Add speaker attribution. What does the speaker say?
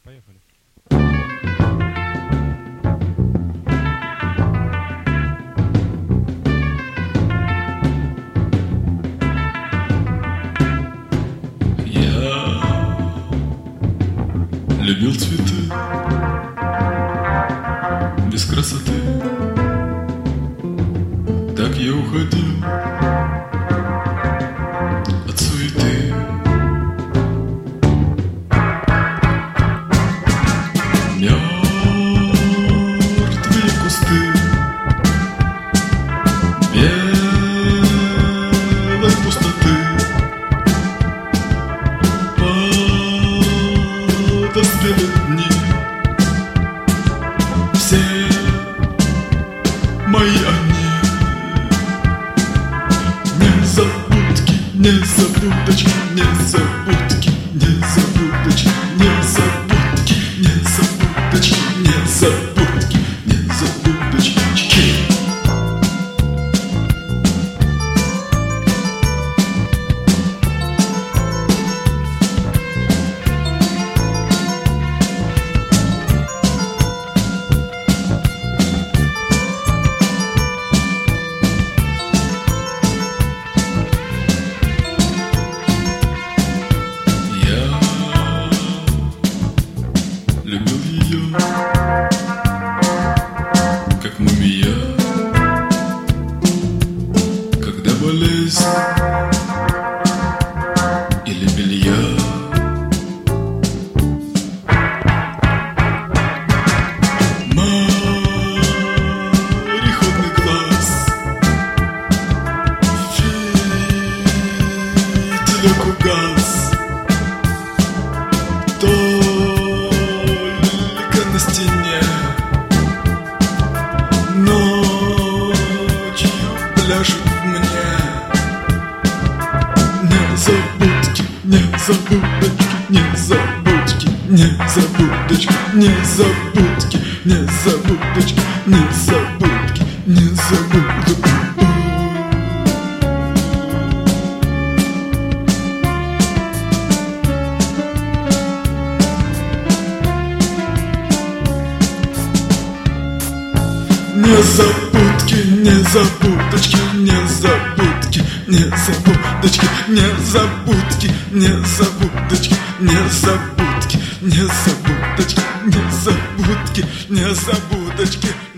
Speaker 1: Поехали.
Speaker 2: Я любил цветы без красоты, так я уходил от суеты. Мертвые кусты белой пустоты подоспели дни. Все мои они незабудки, незабудочки, незабудки, незабудочки, незабудки, незабудочки, незабудки, незабудочки. Любил ее, как мумия, когда болезнь или белья. Мореходный глаз, фитилек угас, на стене ночью пляшет мне. Незабудки, незабудочки, незабудки, незабудочки, незабудки, незабудочки, незабудки, незабудки. Незабудки, незабудочки, незабудки, незабудочки, незабудки, незабудочки, незабудки, незабудочки, незабудки, незабудочки.